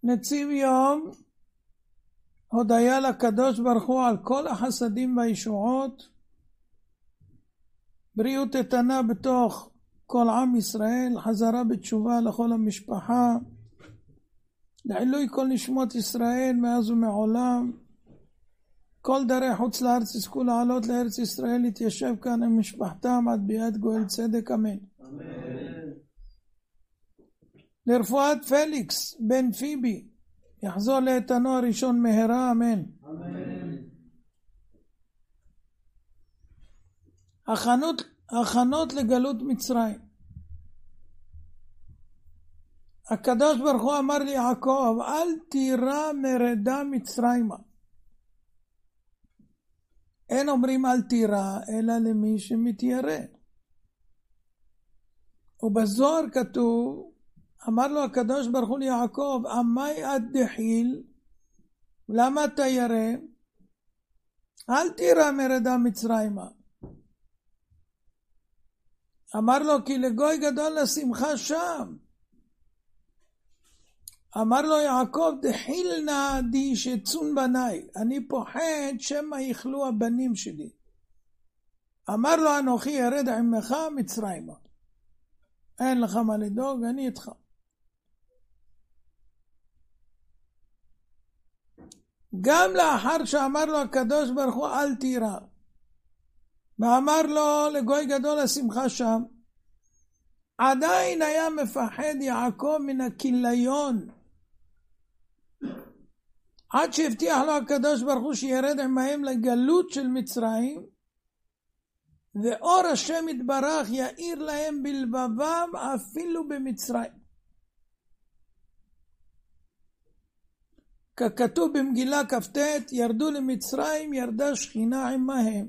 נציב יום הודיה לקדוש ברוך הוא על כל החסדים והישועות, בריאות איתנה בתוך כל עם ישראל, חזרה בתשובה לכל המשפחה, לעילוי כל נשמות ישראל מאז ומעולם, כל דרי חוץ לארץ יזכו לעלות לארץ ישראל, להתיישב כאן עם משפחתם עד ביאת גואל צדק, אמן. לרפואת פליקס בן פיבי, יחזור לאיתנו הראשון מהרה, אמן. הכנות לגלות מצרים. הקדוש ברוך הוא אמר ליעקב, אל תירא מרדה מצרימה. אין אומרים אל תירא, אלא למי שמתיירא. ובזוהר כתוב, אמר לו הקדוש ברוך הוא ליעקב, עמי עד דחיל, למה אתה ירא? אל תירא מרדה מצרימה. אמר לו, כי לגוי גדול לשמחה שם. אמר לו יעקב, דחיל נא די שצון בניי, אני פוחד שמא יכלו הבנים שלי. אמר לו, אנוכי ירד עמך מצרימה. אין לך מה לדאוג, אני איתך. גם לאחר שאמר לו הקדוש ברוך הוא אל תירא, ואמר לו לגוי גדול השמחה שם, עדיין היה מפחד יעקב מן הכיליון, עד שהבטיח לו הקדוש ברוך הוא שירד עמהם לגלות של מצרים, ואור השם יתברך יאיר להם בלבבם אפילו במצרים. ככתוב במגילה כ"ט, ירדו למצרים, ירדה שכינה עמהם.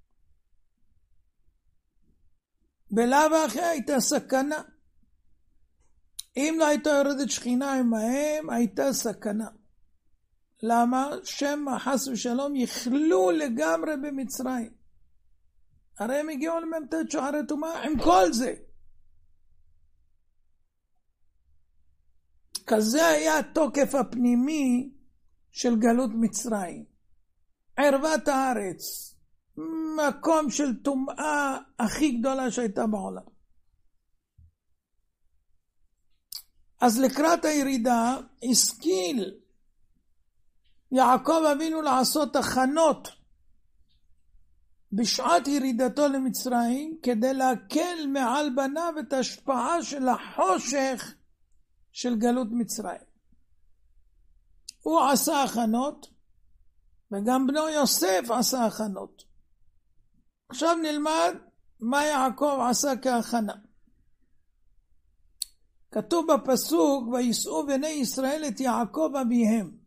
בלאו הכי הייתה סכנה. אם לא הייתה יורדת שכינה עמהם, הייתה סכנה. למה? שמא חס ושלום יכלו לגמרי במצרים. הרי הם הגיעו למ"ט שוערי טומאה עם כל זה. כזה היה התוקף הפנימי של גלות מצרים. ערוות הארץ, מקום של טומאה הכי גדולה שהייתה בעולם. אז לקראת הירידה השכיל יעקב אבינו לעשות הכנות בשעת ירידתו למצרים, כדי להקל מעל בניו את ההשפעה של החושך של גלות מצרים. הוא עשה הכנות, וגם בנו יוסף עשה הכנות. עכשיו נלמד מה יעקב עשה כהכנה. כתוב בפסוק, ויסעו בני ישראל את יעקב אביהם.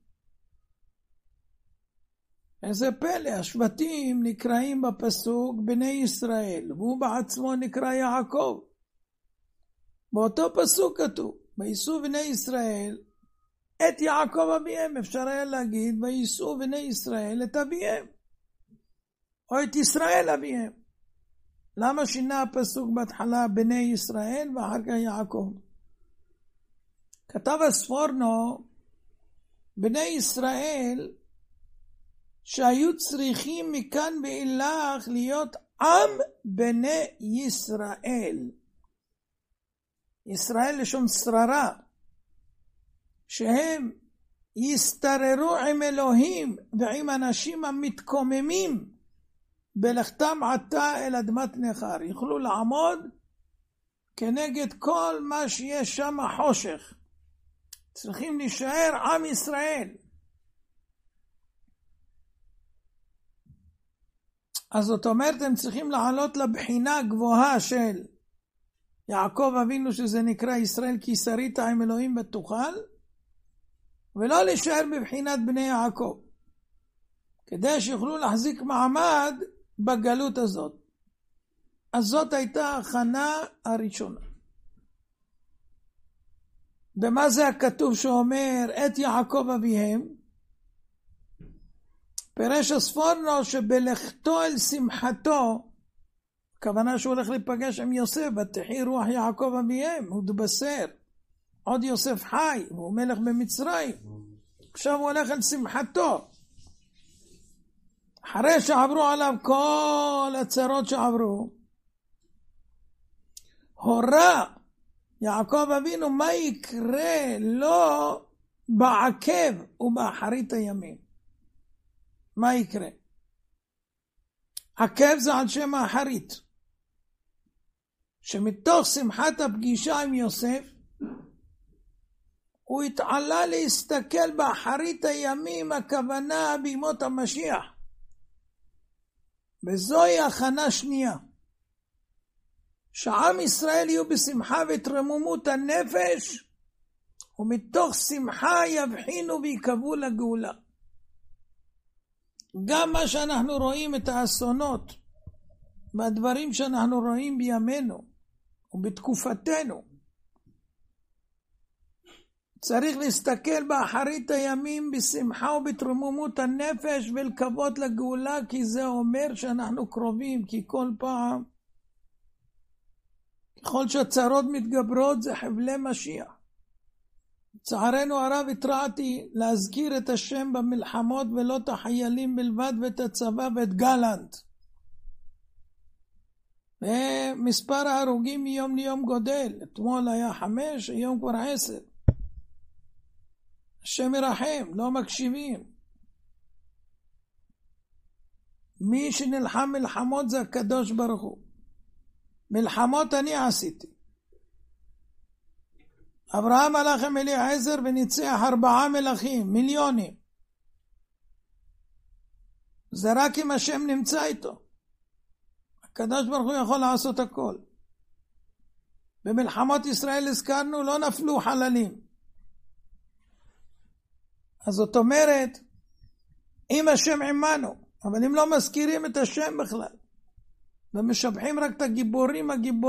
איזה פלא, השבטים נקראים בפסוק בני ישראל, והוא בעצמו נקרא יעקב. באותו פסוק כתוב, ויסעו בני ישראל את יעקב אביהם. אפשר היה להגיד, ויסעו בני ישראל את אביהם, או את ישראל אביהם. למה שינה הפסוק בהתחלה בני ישראל ואחר כך יעקב? כתב הספורנו, בני ישראל שהיו צריכים מכאן ואילך להיות עם בני ישראל. ישראל לשון שררה, שהם יסתררו עם אלוהים ועם אנשים המתקוממים בלכתם עתה אל אדמת נכר. יוכלו לעמוד כנגד כל מה שיש שם חושך. צריכים להישאר עם ישראל. אז זאת אומרת, הם צריכים לעלות לבחינה גבוהה של יעקב אבינו, שזה נקרא ישראל כי שרית עם אלוהים ותוכל, ולא להישאר בבחינת בני יעקב, כדי שיוכלו להחזיק מעמד בגלות הזאת. אז זאת הייתה ההכנה הראשונה. ומה זה הכתוב שאומר את יעקב אביהם? פירש הספורנו שבלכתו אל שמחתו, הכוונה שהוא הולך להיפגש עם יוסף, ותחי רוח יעקב אביהם, הוא התבשר, עוד יוסף חי, והוא מלך במצרים. עכשיו הוא הולך אל שמחתו. אחרי שעברו עליו כל הצרות שעברו, הורה יעקב אבינו מה יקרה לו בעקב ובאחרית הימים. מה יקרה? עקב זה על שם האחרית. שמתוך שמחת הפגישה עם יוסף, הוא התעלה להסתכל באחרית הימים, הכוונה בימות המשיח. וזוהי הכנה שנייה. שעם ישראל יהיו בשמחה ותרוממות הנפש, ומתוך שמחה יבחינו ויקבעו לגאולה. גם מה שאנחנו רואים, את האסונות, והדברים שאנחנו רואים בימינו, ובתקופתנו, צריך להסתכל באחרית הימים בשמחה ובתרוממות הנפש ולקוות לגאולה, כי זה אומר שאנחנו קרובים, כי כל פעם, ככל שהצרות מתגברות, זה חבלי משיח. לצערנו הרב התרעתי להזכיר את השם במלחמות ולא את החיילים בלבד ואת הצבא ואת גלנט. ומספר ההרוגים מיום ליום גודל. אתמול היה 5, היום כבר 10. השם ירחם, לא מקשיבים. מי שנלחם מלחמות זה הקדוש ברוך הוא. מלחמות אני עשיתי. אברהם הלך עם אליעזר וניצח 4 מלכים, מיליונים. זה רק אם השם נמצא איתו. הקדוש ברוך הוא יכול לעשות הכל. במלחמות ישראל הזכרנו, לא נפלו חללים. אז זאת אומרת, אם השם עמנו, אבל אם לא מזכירים את השם בכלל, ומשבחים רק את הגיבורים,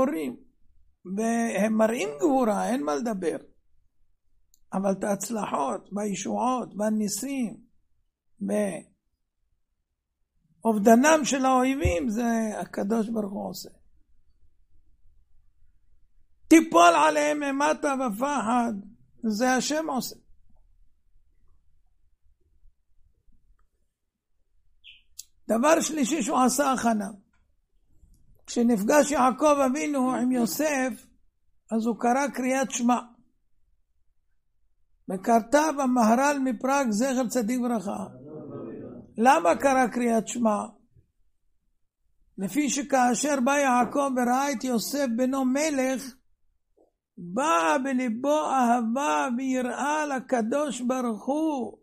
והם מראים גבורה, אין מה לדבר. אבל את ההצלחות, והישועות, והניסים, ואובדנם של האויבים, זה הקדוש ברוך הוא עושה. תיפול עליהם אימתה ופחד, זה השם עושה. דבר שלישי שהוא עשה הכנה. כשנפגש יעקב אבינו עם יוסף, אז הוא קרא קריאת שמע. וכתב המהר"ל מפראג זכר צדיק ברכה. למה קרא קריאת שמע? לפי שכאשר בא יעקב וראה את יוסף בנו מלך, באה בליבו אהבה ויראה לקדוש ברוך הוא.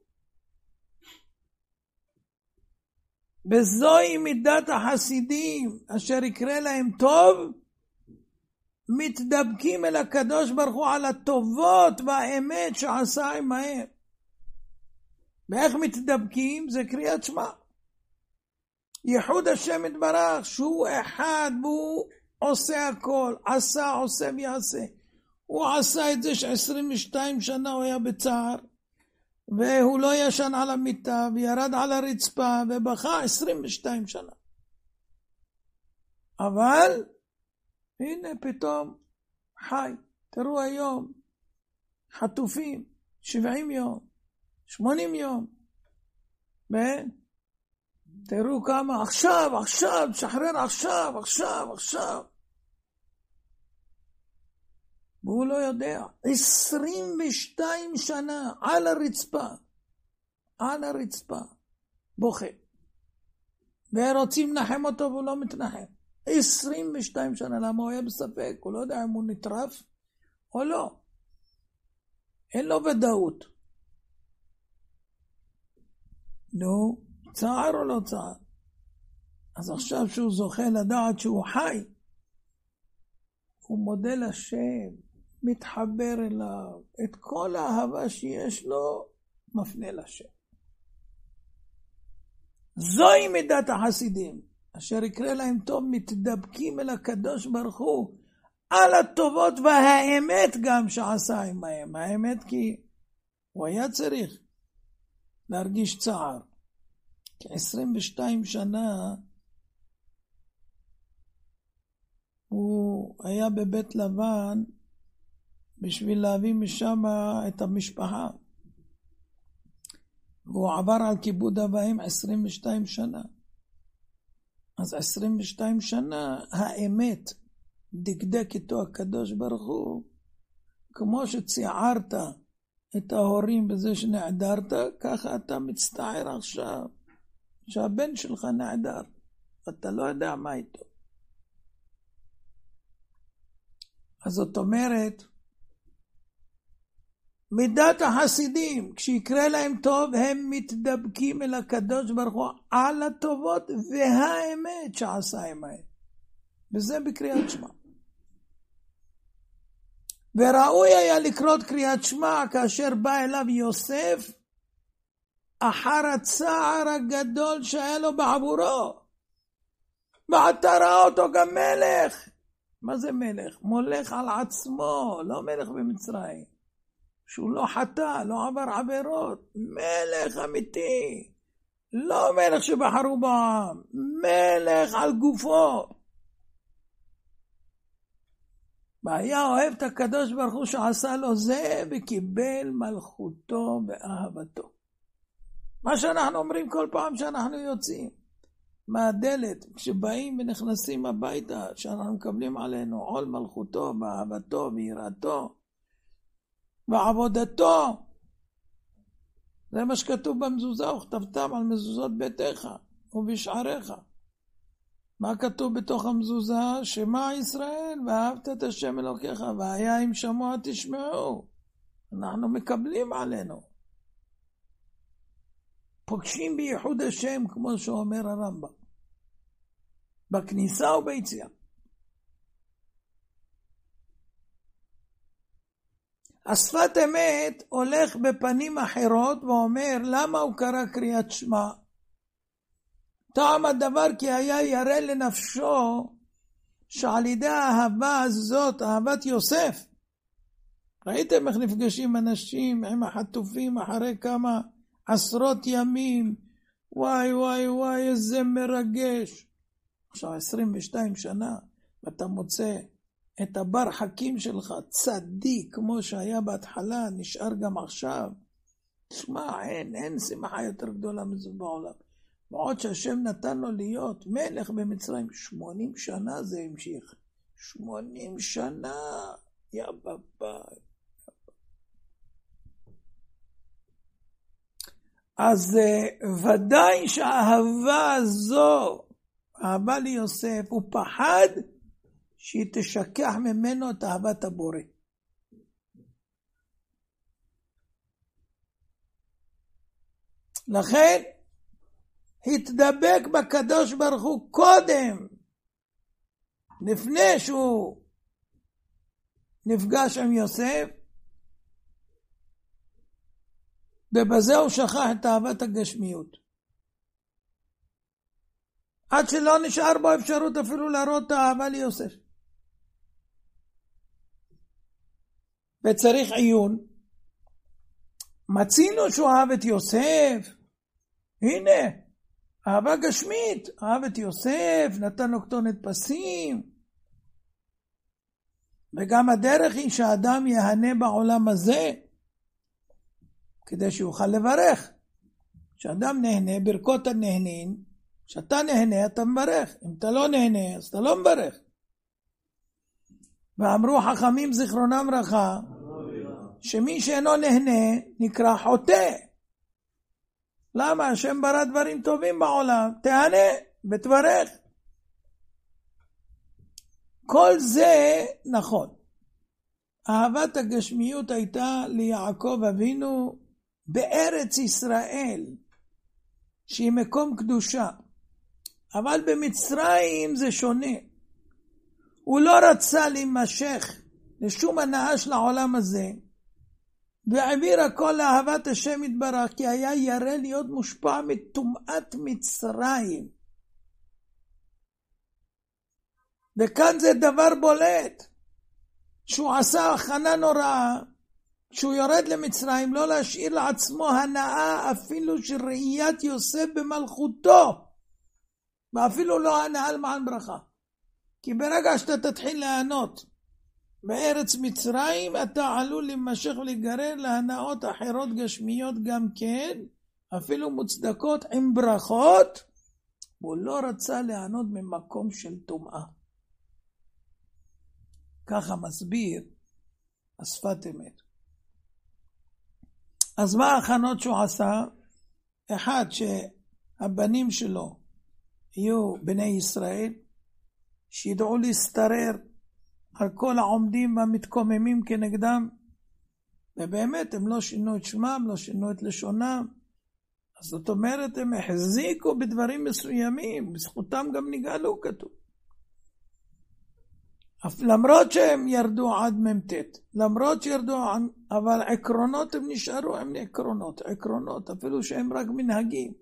וזוהי מידת החסידים, אשר יקרה להם טוב, מתדבקים אל הקדוש ברוך הוא על הטובות והאמת שעשה עמהם. ואיך מתדבקים? זה קריאת שמע. ייחוד השם יתברך, שהוא אחד והוא עושה הכל, עשה, עושה ויעשה. הוא עשה את זה ש22 שנה הוא היה בצער, והוא לא ישן על המיטה, וירד על הרצפה, ובכה 22 שנה. אבל, הנה פתאום חי. תראו היום, חטופים, 70 יום, 80 יום. תראו כמה, עכשיו, שחרר עכשיו. והוא לא יודע, 22 שנה על הרצפה, בוכה. ורוצים לנחם אותו והוא לא מתנחם. 22 שנה, למה הוא היה בספק? הוא לא יודע אם הוא נטרף או לא. אין לו ודאות. נו, צער או לא צער? אז עכשיו שהוא זוכה לדעת שהוא חי, הוא מודה לשם, מתחבר אליו, את כל האהבה שיש לו, מפנה לשם. זוהי מידת החסידים, אשר יקרה להם טוב, מתדבקים אל הקדוש ברוך הוא, על הטובות והאמת גם שעשה עמהם. האמת כי הוא היה צריך להרגיש צער. כ22 שנה הוא היה בבית לבן בשביל להביא משם את המשפחה. והוא עבר על כיבוד אבאים 22 שנה. אז 22 שנה האמת דקדק איתו הקדוש ברוך הוא, כמו שציערת את ההורים בזה שנעדרת, ככה אתה מצטער עכשיו שהבן שלך נעדר, אתה לא יודע מה איתו. אז זאת אומרת, מידת החסידים, כשיקרה להם טוב, הם מתדבקים אל הקדוש ברוך הוא על הטובות והאמת שעשה עמהם. וזה בקריאת שמע. וראוי היה לקרות קריאת שמע כאשר בא אליו יוסף, אחר הצער הגדול שהיה לו בעבורו. ואתה ראה אותו גם מלך. מה זה מלך? מולך על עצמו, לא מלך במצרים. שהוא לא חטא, לא עבר עבירות. מלך אמיתי. לא מלך שבחרו בעם. מלך על גופו. והיה אוהב את הקדוש ברוך הוא שעשה לו זה, וקיבל מלכותו ואהבתו. מה שאנחנו אומרים כל פעם שאנחנו יוצאים מהדלת, כשבאים ונכנסים הביתה, שאנחנו מקבלים עלינו עול מלכותו ואהבתו ויראתו ועבודתו. זה מה שכתוב במזוזה, וכתבתם על מזוזות ביתך ובשעריך. מה כתוב בתוך המזוזה? שמע ישראל ואהבת את השם אלוקיך, והיה אם שמוע תשמעו. אנחנו מקבלים עלינו, פוגשים בייחוד השם, כמו שאומר הרמב"ם, בכניסה וביציאה. השפת אמת הולך בפנים אחרות ואומר, למה הוא קרא קריאת שמע? טעם הדבר כי היה ירא לנפשו שעל ידי האהבה הזאת, אהבת יוסף, ראיתם איך נפגשים אנשים עם החטופים אחרי כמה עשרות ימים, וואי וואי וואי איזה מרגש. עכשיו 22 שנה ואתה מוצא את הבר חכים שלך צדיק כמו שהיה בהתחלה, נשאר גם עכשיו. תשמע, אין שמחה יותר גדולה מזו בעולם. ועוד שהשם נתן לו להיות מלך במצרים, 80 שנה זה המשיך. 80 שנה, יא בבא. אז ודאי שהאהבה הזו, אהבה ליוסף, הוא פחד שהיא תשכח ממנו את אהבת הבורא. לכן התדבק בקדוש ברוך הוא קודם, לפני שהוא נפגש עם יוסף, ובזה הוא שכח את אהבת הגשמיות. עד שלא נשאר בו אפשרות אפילו להראות את האהבה ליוסף. וצריך עיון. מצינו שהוא אהב את יוסף. הנה, אהבה גשמית. אהב את יוסף, נתן לו כתונת פסים. וגם הדרך היא שהאדם יהנה בעולם הזה, כדי שיוכל לברך. כשאדם נהנה, ברכות הנהנין, כשאתה נהנה אתה מברך, אם אתה לא נהנה אז אתה לא מברך. ואמרו חכמים זיכרונם ברכה, שמי שאינו נהנה נקרא חוטא. למה? השם ברא דברים טובים בעולם, תהנה ותברך. כל זה נכון. אהבת הגשמיות הייתה ליעקב אבינו בארץ ישראל, שהיא מקום קדושה. אבל במצרים זה שונה. הוא לא רצה להימשך לשום הנאה של העולם הזה, והעביר הכל לאהבת השם יתברך, כי היה ירא להיות מושפע מטומאת מצרים. וכאן זה דבר בולט, שהוא עשה הכנה נוראה, כשהוא יורד למצרים, לא להשאיר לעצמו הנאה אפילו של ראיית יוסף במלכותו, ואפילו לא הנאה למען ברכה. כי ברגע שאתה תתחיל ליהנות בארץ מצרים אתה עלול להימשך ולהיגרר להנאות אחרות גשמיות גם כן, אפילו מוצדקות עם ברכות, והוא לא רצה ליהנות ממקום של טומאה. ככה מסביר השפת אמת. אז מה ההכנות שהוא עשה? אחד, שהבנים שלו יהיו בני ישראל, שידעו להסתרר על כל העומדים והמתקוממים כנגדם, ובאמת הם לא שינו את שמם, לא שינו את לשונם. אז זאת אומרת, הם החזיקו בדברים מסוימים, בזכותם גם נגאלו, כתוב. למרות שהם ירדו עד ממתת, למרות שירדו, אבל עקרונות הם נשארו, הם עקרונות, אפילו שהם רק מנהגים.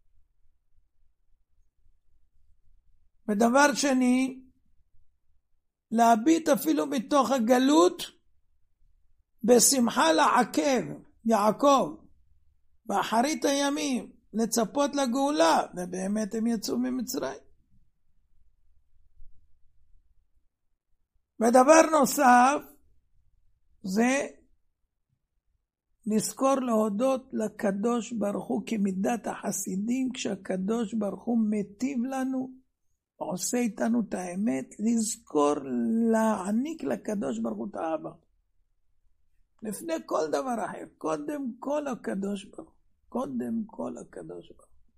ודבר שני, להביט אפילו מתוך הגלות, בשמחה לעקב, יעקב, באחרית הימים, לצפות לגאולה, ובאמת הם יצאו ממצרים. ודבר נוסף, זה נזכור להודות לקדוש ברוך הוא כמידת החסידים, כשהקדוש ברוך הוא מטיב לנו, עושה איתנו את האמת, לזכור להעניק לקדוש ברוך הוא את האהבה. לפני כל דבר אחר, קודם כל הקדוש ברוך הוא. קודם כל הקדוש ברוך הוא.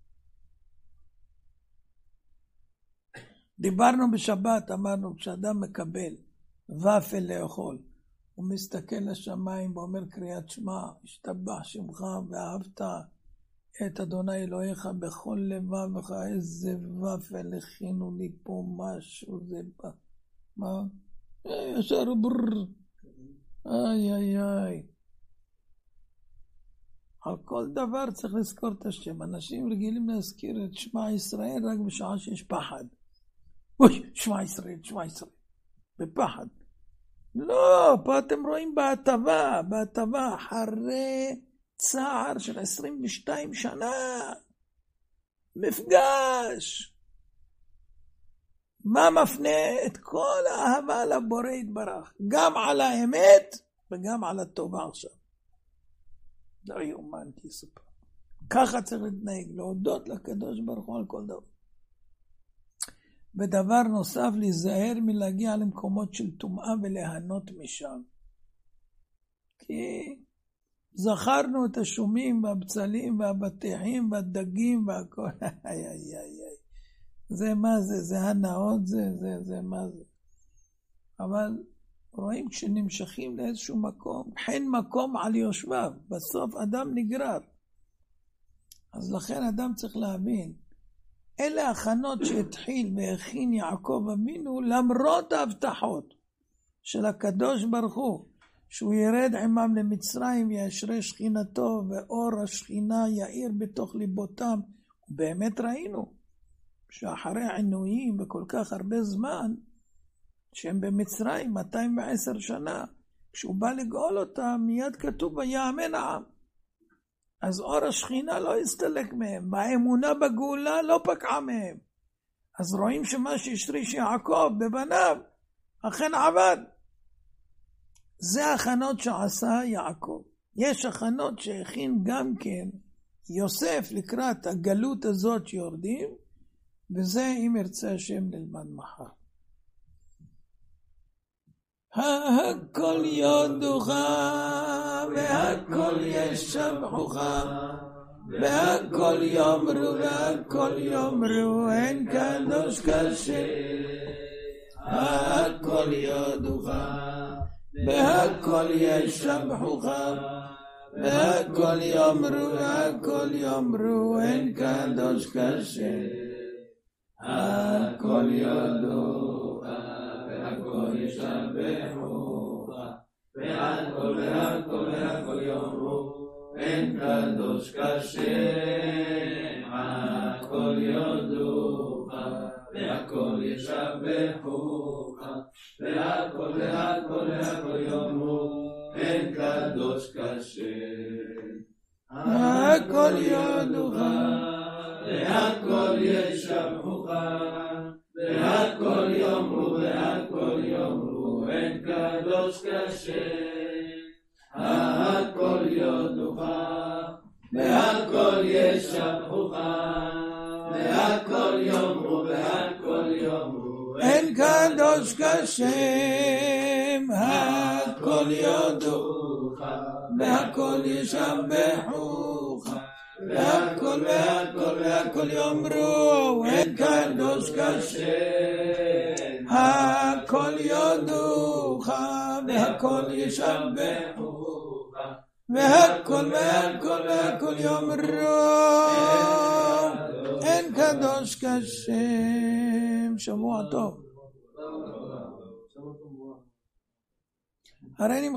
דיברנו בשבת, אמרנו, כשאדם מקבל ופל לאכול, הוא מסתכל לשמיים ואומר קריאת שמע, השתבח שמך ואהבת את אדוני אלוהיך בכל לבבך. איזה ופל הכינו לי פה משהו, זה בא. מה? ישר ברר. איי איי איי. על כל דבר צריך לזכור את השם. אנשים רגילים להזכיר את שמע ישראל רק בשעה שיש פחד. אוי, שמע ישראל, שמע ישראל. בפחד. לא, פה אתם רואים בהטבה, אחרי צער של 22 שנה. מפגש. מה מפנה? את כל האהבה לבורא יתברך. גם על האמת וגם על הטובה עכשיו. לא יאומן כי יסופר. ככה צריך להתנהג, להודות לקדוש ברוך הוא על כל דבר. ודבר נוסף, להיזהר מלהגיע למקומות של טומאה וליהנות משם. כי זכרנו את השומים והבצלים והבטיחים והדגים והכל. זה מה זה? זה הנאות, זה מה זה? אבל רואים כשנמשכים לאיזשהו מקום, חן מקום על יושביו, בסוף אדם נגרר. אז לכן אדם צריך להבין, אלה הכנות שהתחיל והכין יעקב אבינו, למרות ההבטחות של הקדוש ברוך הוא, שהוא ירד עמם למצרים וישרה שכינתו, ואור השכינה יאיר בתוך ליבותם. באמת ראינו שאחרי עינויים וכל כך הרבה זמן, שהם במצרים 210 שנה, כשהוא בא לגאול אותם, מיד כתוב ויאמן העם. אז אור השכינה לא הסתלק מהם, והאמונה בגאולה לא פקעה מהם. אז רואים שמה שהשריש יעקב בבניו, אכן עבד. זה הכנות שעשה יעקב. יש הכנות שהכין גם כן יוסף לקראת הגלות הזאת שיורדים, וזה אם ירצה השם נלמד מחר. הכל יודוך והכל ישבחוך והכל יאמרו והכל יאמרו אין קדוש כשם. הכל יודוך והכל ישבחוך והכל יאמרו והכל יאמרו אין קדוש כשם. הכל יודוך והכל ישבחוך והכל יאמרו אין קדוש כשם. הכל יודוך והכל ישבחוך והכל יאמרו אין קדוש כשם. הכל יודוך והכל ישבחוך והכל יאמרו והכל יאמרו אין קדוש כשם, הכל יודוך, והכל ישבחוך, והכל יאמרו, והכל יאמרו, אין קדוש כשם, הכל יודוך, והכל ישבחוך, והכל יאמרו, אין קדוש כשם, הכל יודוך, והכל ישבחוך, והכל יאמרו, אין קדוש כשם. שבוע טוב. הריני